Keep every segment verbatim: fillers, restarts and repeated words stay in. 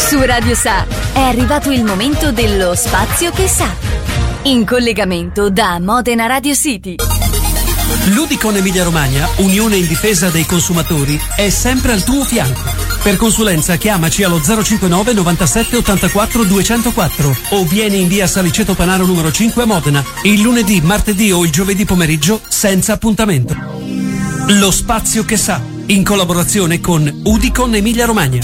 Su Radio Sa è arrivato il momento dello Spazio che sa. In collegamento da Modena Radio City. L'Udicon Emilia Romagna, unione in difesa dei consumatori, è sempre al tuo fianco. Per consulenza chiamaci allo zero cinquantanove novantasette ottantaquattro duecentoquattro o vieni in via Saliceto Panaro numero cinque a Modena il lunedì, martedì o il giovedì pomeriggio senza appuntamento. Lo Spazio che sa, in collaborazione con Udicon Emilia Romagna.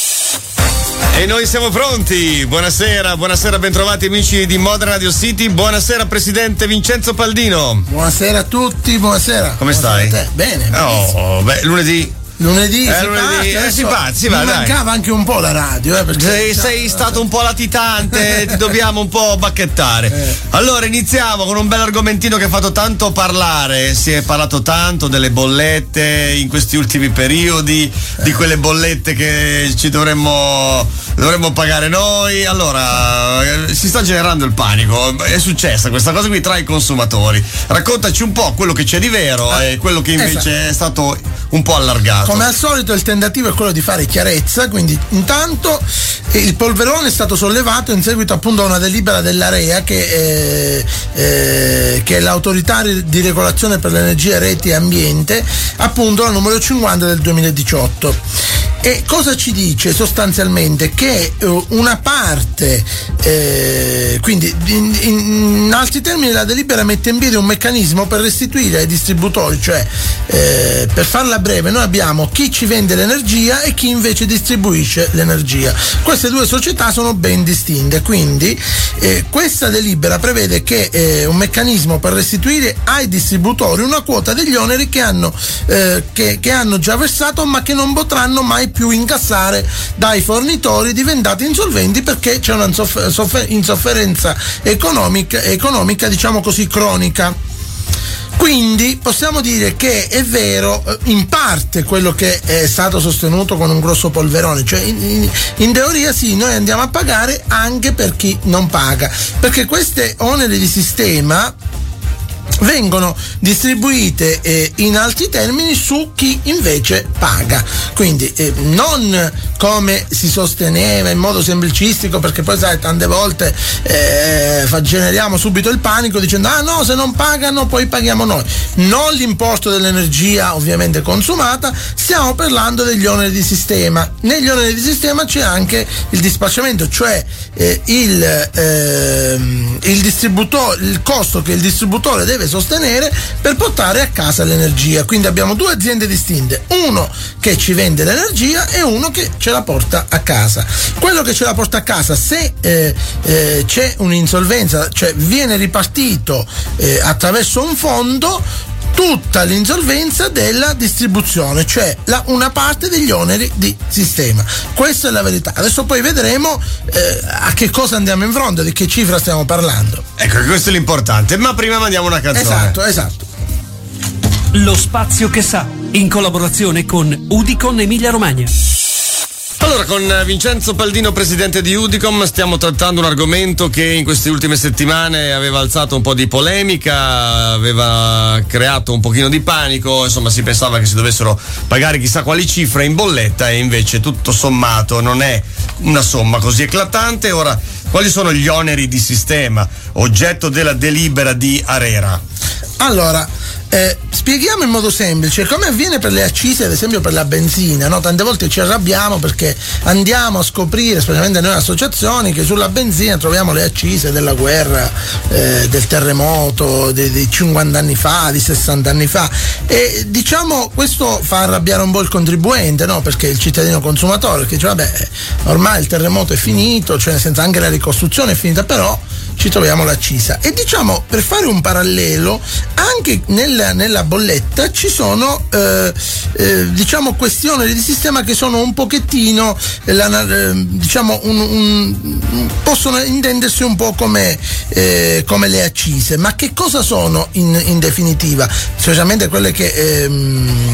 E noi siamo pronti. Buonasera, buonasera, bentrovati amici di Modena Radio City. Buonasera presidente Vincenzo Paldino. Buonasera a tutti, buonasera. Come buonasera stai? A te. Bene. Oh, beh, lunedì. Lunedì, eh, si lunedì parte, eh, si va, si va, mi dai. mancava anche un po' la radio, eh, perché sei, sei stato un po' latitante, ti dobbiamo un po' bacchettare. Eh. Allora iniziamo con un bel argomentino che ha fatto tanto parlare. Si è parlato tanto delle bollette in questi ultimi periodi, eh. di quelle bollette che ci dovremmo dovremmo pagare noi. Allora, si sta generando il panico. È successa questa cosa qui tra i consumatori. Raccontaci un po' quello che c'è di vero eh. e quello che invece esatto. è stato un po' allargato. Come al solito il tentativo è quello di fare chiarezza, quindi intanto il polverone è stato sollevato in seguito appunto a una delibera dell'AREA che, eh, eh, che è l'autorità di regolazione per l'energia, reti e ambiente, appunto la numero cinquanta del duemiladiciotto. E cosa ci dice sostanzialmente? Che uh, una parte, eh, quindi in, in altri termini la delibera mette in piedi un meccanismo per restituire ai distributori, cioè eh, per farla breve noi abbiamo chi ci vende l'energia e chi invece distribuisce l'energia. Queste due società sono ben distinte, quindi eh, questa delibera prevede che eh, un meccanismo per restituire ai distributori una quota degli oneri che hanno, eh, che, che hanno già versato ma che non potranno mai più incassare dai fornitori diventati insolventi perché c'è una insofferenza economica, economica diciamo così cronica. Quindi possiamo dire che è vero in parte quello che è stato sostenuto con un grosso polverone, cioè in, in, in teoria sì, noi andiamo a pagare anche per chi non paga, perché queste oneri di sistema vengono distribuite eh, in altri termini su chi invece paga, quindi eh, non come si sosteneva in modo semplicistico, perché poi sai tante volte eh, generiamo subito il panico dicendo ah no, se non pagano poi paghiamo noi, non l'importo dell'energia ovviamente consumata, stiamo parlando degli oneri di sistema. Negli oneri di sistema c'è anche il dispacciamento, cioè eh, il, eh, il distributore, il costo che il distributore deve sostenere per portare a casa l'energia. Quindi abbiamo due aziende distinte, uno che ci vende l'energia e uno che ce la porta a casa. Quello che ce la porta a casa, se eh, eh, c'è un'insolvenza, cioè viene ripartito eh, attraverso un fondo tutta l'insolvenza della distribuzione, cioè la, una parte degli oneri di sistema. Questa è la verità. Adesso poi vedremo eh, a che cosa andiamo in fronte, di che cifra stiamo parlando. Ecco, questo è l'importante, ma prima mandiamo una canzone. Esatto, esatto. Lo Spazio che sa, in collaborazione con Udicon Emilia Romagna. Allora, con Vincenzo Paldino, presidente di Udicom, stiamo trattando un argomento che in queste ultime settimane aveva alzato un po' di polemica, aveva creato un pochino di panico, insomma si pensava che si dovessero pagare chissà quali cifre in bolletta e invece tutto sommato non è una somma così eclatante. Ora, quali sono gli oneri di sistema oggetto della delibera di ARERA? Allora, eh, spieghiamo in modo semplice come avviene per le accise, ad esempio per la benzina, no? Tante volte ci arrabbiamo perché andiamo a scoprire, specialmente noi associazioni, che sulla benzina troviamo le accise della guerra, eh, del terremoto, di, di cinquanta anni fa, di sessanta anni fa, e diciamo questo fa arrabbiare un po' il contribuente, no? Perché il cittadino consumatore che dice vabbè, ormai il terremoto è finito, cioè nel senso anche la ricostruzione è finita, però ci troviamo l'accisa. E diciamo, per fare un parallelo, anche nella, nella bolletta ci sono eh, eh, diciamo questioni di sistema che sono un pochettino eh, la, eh, diciamo un, un, possono intendersi un po' come, eh, come le accise. Ma che cosa sono in, in definitiva? Specialmente quelle che ehm,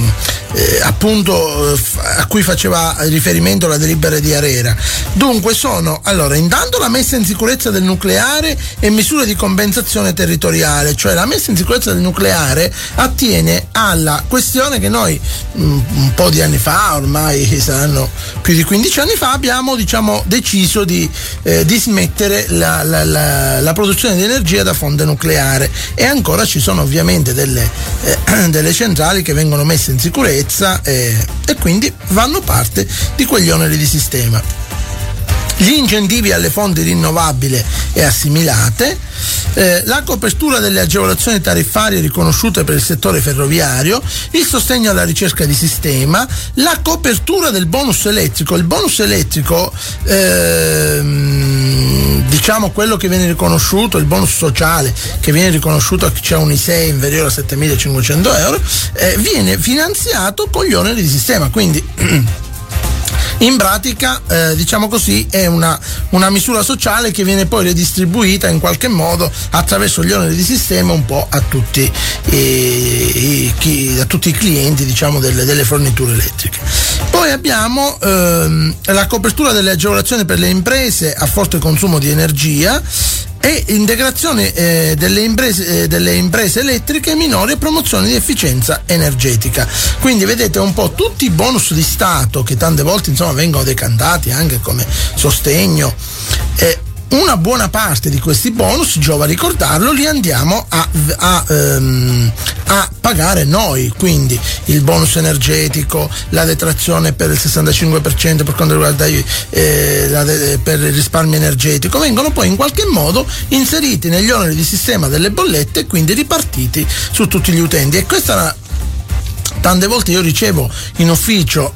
eh, appunto eh, a cui faceva riferimento la delibera di ARERA. Dunque sono, allora, intanto la messa in sicurezza del nucleare e misure di compensazione territoriale, cioè la messa in sicurezza del nucleare attiene alla questione che noi mh, un po' di anni fa, ormai saranno più di quindici anni fa, abbiamo diciamo deciso di, eh, di smettere la, la, la, la produzione di energia da fonte nucleare, e ancora ci sono ovviamente delle, eh, delle centrali che vengono messe in sicurezza eh, e quindi vanno parte di quegli oneri di sistema. Gli incentivi alle fonti rinnovabili e assimilate, eh, la copertura delle agevolazioni tariffarie riconosciute per il settore ferroviario, il sostegno alla ricerca di sistema, la copertura del bonus elettrico. Il bonus elettrico, ehm, diciamo quello che viene riconosciuto, il bonus sociale che viene riconosciuto a chi c'è un I S E E inferiore a settemilacinquecento euro, eh, viene finanziato con gli oneri di sistema, quindi in pratica, eh, diciamo così, è una, una misura sociale che viene poi redistribuita in qualche modo attraverso gli oneri di sistema un po' a tutti, eh, i, chi, a tutti i clienti, diciamo, delle, delle forniture elettriche. Poi abbiamo ehm, la copertura delle agevolazioni per le imprese a forte consumo di energia e integrazione eh, delle, imprese, eh, delle imprese elettriche minori e promozione di efficienza energetica. Quindi vedete un po' tutti i bonus di Stato che tante volte insomma vengono decantati anche come sostegno. Eh, una buona parte di questi bonus, giova ricordarlo, li andiamo a, a, ehm, a pagare noi, quindi il bonus energetico, la detrazione per il sessantacinque per cento per quanto riguarda eh, la de- per il risparmio energetico, vengono poi in qualche modo inseriti negli oneri di sistema delle bollette e quindi ripartiti su tutti gli utenti. E questa è una tante volte io ricevo in ufficio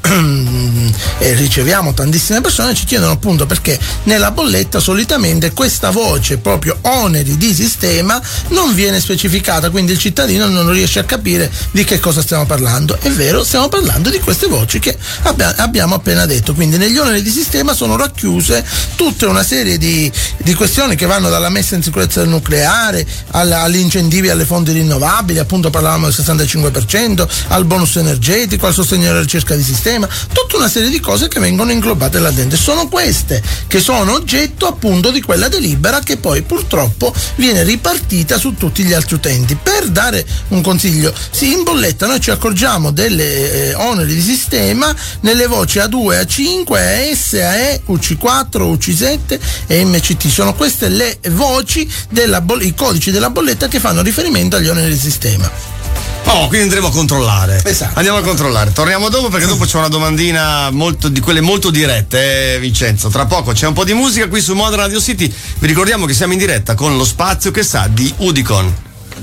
e riceviamo tantissime persone, ci chiedono appunto perché nella bolletta solitamente questa voce proprio oneri di sistema non viene specificata, quindi il cittadino non riesce a capire di che cosa stiamo parlando. È vero, stiamo parlando di queste voci che abbia, abbiamo appena detto, quindi negli oneri di sistema sono racchiuse tutta una serie di, di questioni che vanno dalla messa in sicurezza del nucleare alla, agli incentivi alle fonti rinnovabili, appunto parlavamo del sessantacinque per cento, al bonus energetico, al sostegno alla ricerca di sistema, tutta una serie di cose che vengono inglobate là dentro. Sono queste che sono oggetto appunto di quella delibera che poi purtroppo viene ripartita su tutti gli altri utenti. Per dare un consiglio, sì, in bolletta noi ci accorgiamo delle eh, oneri di sistema nelle voci A due, A cinque, A S, A E, U C quattro, U C sette e M C T. Sono queste le voci della boll- i codici della bolletta che fanno riferimento agli oneri di sistema. Oh, quindi andremo a controllare. Esatto. Andiamo a controllare. Torniamo dopo perché dopo c'è una domandina molto di quelle molto dirette, eh, Vincenzo. Tra poco c'è un po' di musica qui su Modern Radio City. Vi ricordiamo che siamo in diretta con Lo Spazio che sa di Udicon.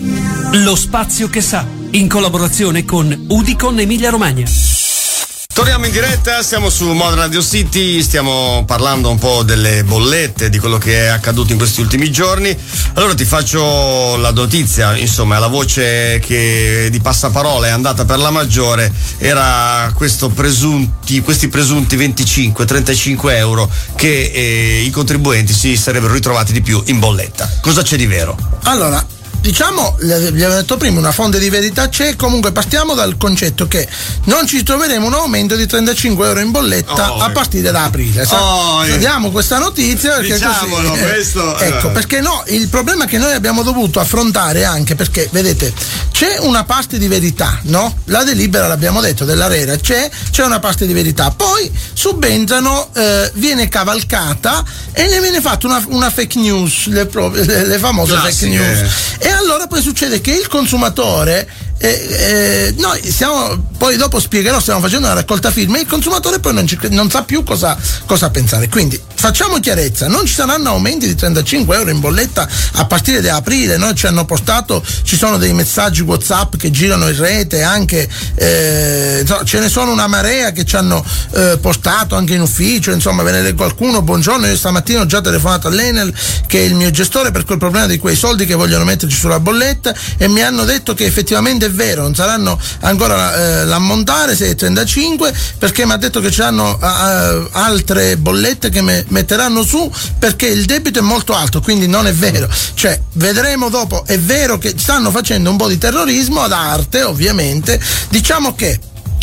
Lo Spazio che sa, in collaborazione con Udicon Emilia Romagna. Torniamo in diretta, siamo su Modern Radio City, stiamo parlando un po' delle bollette, di quello che è accaduto in questi ultimi giorni. Allora ti faccio la notizia, insomma, la voce che di passaparola è andata per la maggiore era questo presunti, questi presunti venticinque trentacinque euro che eh, i contribuenti si sarebbero ritrovati di più in bolletta. Cosa c'è di vero? Allora, diciamo, vi avevo detto prima, una fonte di verità c'è. Comunque partiamo dal concetto che non ci troveremo un aumento di trentacinque euro in bolletta oh, a partire da aprile. Oh, eh. Diamo questa notizia perché diciamolo, così, questo eh, ecco, perché no, il problema che noi abbiamo dovuto affrontare anche perché, vedete, c'è una parte di verità, no? La delibera, l'abbiamo detto, dell'ARERA c'è, c'è una parte di verità, poi subentrano, eh, viene cavalcata e ne viene fatta una, una fake news, le, le, le famose Classiche. fake news. E allora poi succede che il consumatore, eh, eh, noi stiamo, poi dopo spiegherò, stiamo facendo una raccolta firme e il consumatore poi non, ci, non sa più cosa, cosa pensare. Quindi facciamo chiarezza, non ci saranno aumenti di trentacinque euro in bolletta a partire da aprile. Noi ci hanno postato, ci sono dei messaggi WhatsApp che girano in rete, anche eh, ce ne sono una marea che ci hanno eh, postato anche in ufficio, insomma ve ne leggo qualcuno. Buongiorno, io stamattina ho già telefonato all'Enel, che è il mio gestore, per quel problema di quei soldi che vogliono metterci sulla bolletta, e mi hanno detto che effettivamente è vero, non saranno ancora eh, l'ammontare, se è trentacinque, perché mi ha detto che ci hanno uh, altre bollette che me, metteranno su perché il debito è molto alto, quindi non è vero. Cioè, vedremo dopo, è vero che stanno facendo un po' di terrorismo ad arte, ovviamente. Diciamo che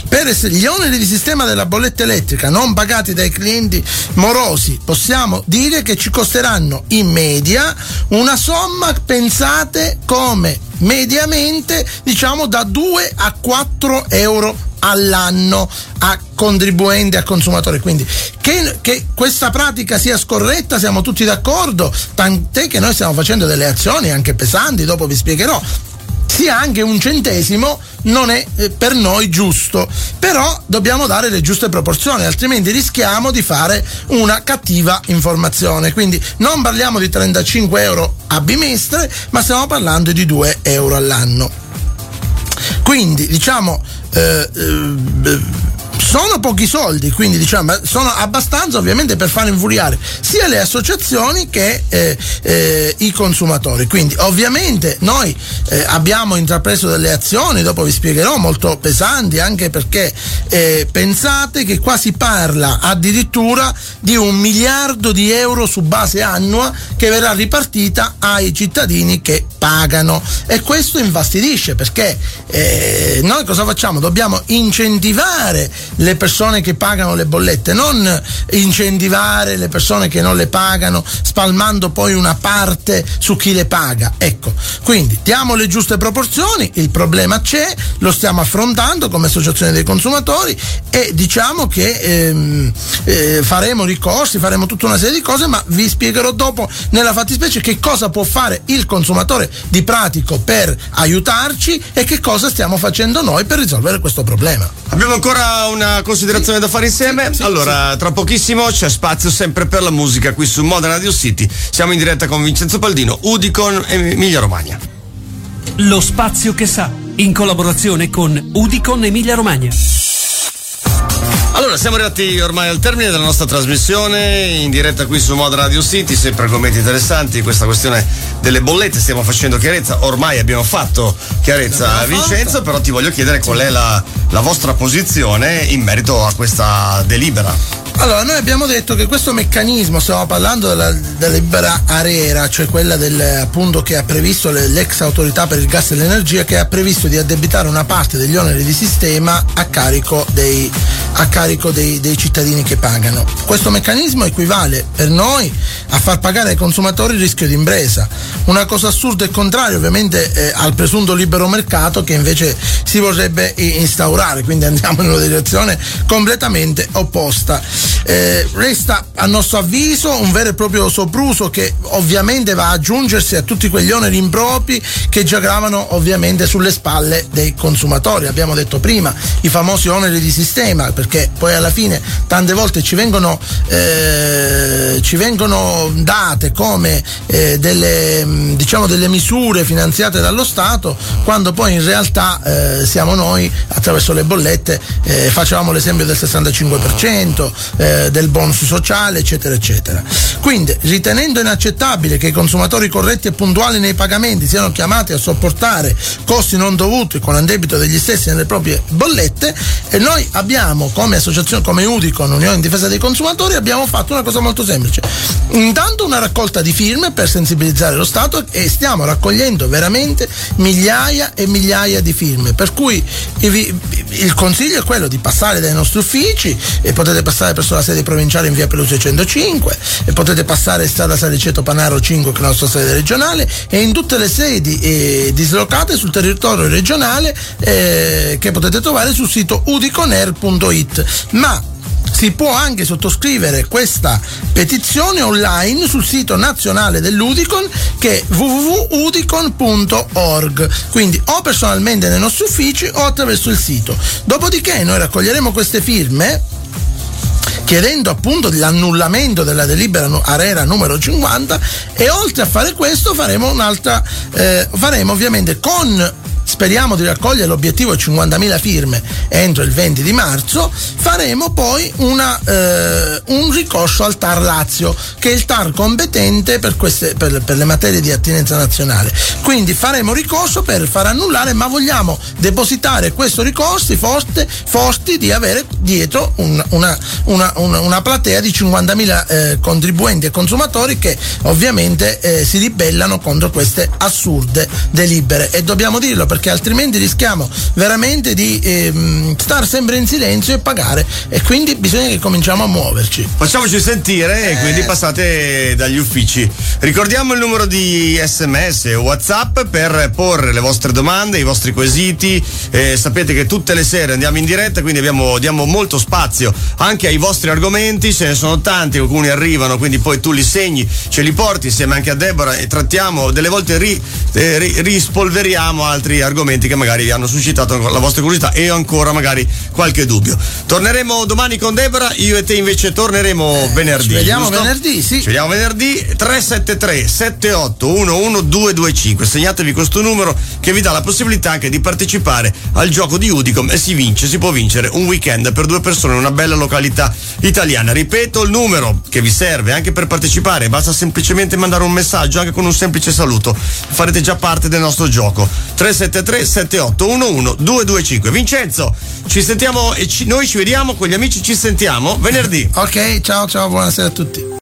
per gli oneri di sistema della bolletta elettrica non pagati dai clienti morosi, possiamo dire che ci costeranno in media una somma, pensate, come mediamente diciamo da due a quattro euro all'anno a contribuenti, a consumatori. Quindi che, che questa pratica sia scorretta siamo tutti d'accordo, tant'è che noi stiamo facendo delle azioni anche pesanti, dopo vi spiegherò. Sia anche un centesimo non è eh, per noi giusto, però dobbiamo dare le giuste proporzioni, altrimenti rischiamo di fare una cattiva informazione. Quindi non parliamo di trentacinque euro a bimestre, ma stiamo parlando di due euro all'anno. Quindi diciamo eh, eh, sono pochi soldi, quindi diciamo sono abbastanza ovviamente per far infuriare sia le associazioni che eh, eh, i consumatori. Quindi ovviamente noi eh, abbiamo intrapreso delle azioni, dopo vi spiegherò, molto pesanti, anche perché eh, pensate che qua si parla addirittura di un miliardo di euro su base annua che verrà ripartita ai cittadini che pagano, e questo infastidisce, perché eh, noi cosa facciamo? Dobbiamo incentivare le persone che pagano le bollette, non incentivare le persone che non le pagano spalmando poi una parte su chi le paga. Ecco, quindi diamo le giuste proporzioni, il problema c'è, lo stiamo affrontando come associazione dei consumatori e diciamo che ehm, eh, faremo ricorsi, faremo tutta una serie di cose, ma vi spiegherò dopo nella fattispecie che cosa può fare il consumatore di pratico per aiutarci e che cosa stiamo facendo noi per risolvere questo problema. Abbiamo ancora una considerazione da fare insieme. Sì, sì, allora, sì. Tra pochissimo c'è spazio sempre per la musica qui su Modena Radio City. Siamo in diretta con Vincenzo Paldino, Udicon Emilia Romagna. Lo spazio che sa, in collaborazione con Udicon Emilia Romagna. Allora, siamo arrivati ormai al termine della nostra trasmissione in diretta qui su Modena Radio City, sempre argomenti interessanti. Questa questione delle bollette, stiamo facendo chiarezza, ormai abbiamo fatto chiarezza, Vincenzo, fatta. Però ti voglio chiedere qual è la, la vostra posizione in merito a questa delibera. Allora, noi abbiamo detto che questo meccanismo, stiamo parlando della, della delibera ARERA, cioè quella del, appunto che ha previsto l'ex autorità per il gas e l'energia, che ha previsto di addebitare una parte degli oneri di sistema a carico dei, a carico dei, dei cittadini che pagano. Questo meccanismo equivale per noi a far pagare ai consumatori il rischio di impresa, una cosa assurda e contraria ovviamente eh, al presunto libero mercato che invece si vorrebbe instaurare, quindi andiamo in una direzione completamente opposta. Eh, resta a nostro avviso un vero e proprio sopruso che ovviamente va ad aggiungersi a tutti quegli oneri impropri che già gravano ovviamente sulle spalle dei consumatori. Abbiamo detto prima i famosi oneri di sistema, perché poi alla fine tante volte ci vengono eh, ci vengono date come eh, delle diciamo delle misure finanziate dallo Stato, quando poi in realtà eh, siamo noi attraverso le bollette eh, facevamo l'esempio del sessantacinque per cento eh, del bonus sociale, eccetera eccetera. Quindi, ritenendo inaccettabile che i consumatori corretti e puntuali nei pagamenti siano chiamati a sopportare costi non dovuti con addebito degli stessi nelle proprie bollette, e noi abbiamo come associazione, come Udicon, Unione in Difesa dei Consumatori, abbiamo fatto una cosa molto semplice. Intanto una raccolta di firme per sensibilizzare lo Stato, e stiamo raccogliendo veramente migliaia e migliaia di firme, per cui il consiglio è quello di passare dai nostri uffici, e potete passare presso la sede provinciale in via Pelusia centocinque, e potete passare in strada Saliceto Panaro cinque, che è la nostra sede regionale, e in tutte le sedi eh, dislocate sul territorio regionale eh, che potete trovare sul sito udiconair punto it. Ma si può anche sottoscrivere questa petizione online sul sito nazionale dell'Udicon, che è w w w punto udicon punto org, quindi o personalmente nei nostri uffici o attraverso il sito. Dopodiché noi raccoglieremo queste firme chiedendo appunto l'annullamento della delibera ARERA numero cinquanta, e oltre a fare questo faremo un'altra eh, faremo ovviamente con speriamo di raccogliere l'obiettivo di cinquantamila firme entro il venti di marzo, faremo poi una, eh, un ricorso al T A R Lazio, che è il T A R competente per, queste, per, per le materie di attinenza nazionale. Quindi faremo ricorso per far annullare, ma vogliamo depositare questo ricorso forte, forti di avere dietro un, una, una, una, una platea di cinquantamila eh, contribuenti e consumatori che ovviamente eh, si ribellano contro queste assurde delibere. E dobbiamo dirlo perché perché altrimenti rischiamo veramente di ehm, stare sempre in silenzio e pagare, e quindi bisogna che cominciamo a muoverci. Facciamoci sentire, eh. e quindi passate dagli uffici. Ricordiamo il numero di sms o WhatsApp per porre le vostre domande, i vostri quesiti. Eh, sapete che tutte le sere andiamo in diretta, quindi abbiamo, diamo molto spazio anche ai vostri argomenti. Ce ne sono tanti, alcuni arrivano, quindi poi tu li segni, ce li porti insieme anche a Deborah e trattiamo, delle volte ri, eh, ri, rispolveriamo altri argomenti che magari hanno suscitato la vostra curiosità e ancora magari qualche dubbio. Torneremo domani con Deborah, io e te invece torneremo eh, venerdì. Ci vediamo giusto? venerdì, sì. Ci vediamo venerdì. Tre sette tre sette otto uno uno due due cinque. Segnatevi questo numero che vi dà la possibilità anche di partecipare al gioco di Udicom e si vince, si può vincere un weekend per due persone in una bella località italiana. Ripeto il numero che vi serve anche per partecipare, basta semplicemente mandare un messaggio anche con un semplice saluto, farete già parte del nostro gioco. Tre sette tre sette otto uno uno due due cinque. Vincenzo, ci sentiamo e ci, noi ci vediamo con gli amici, ci sentiamo venerdì. Ok, ciao ciao, buonasera a tutti.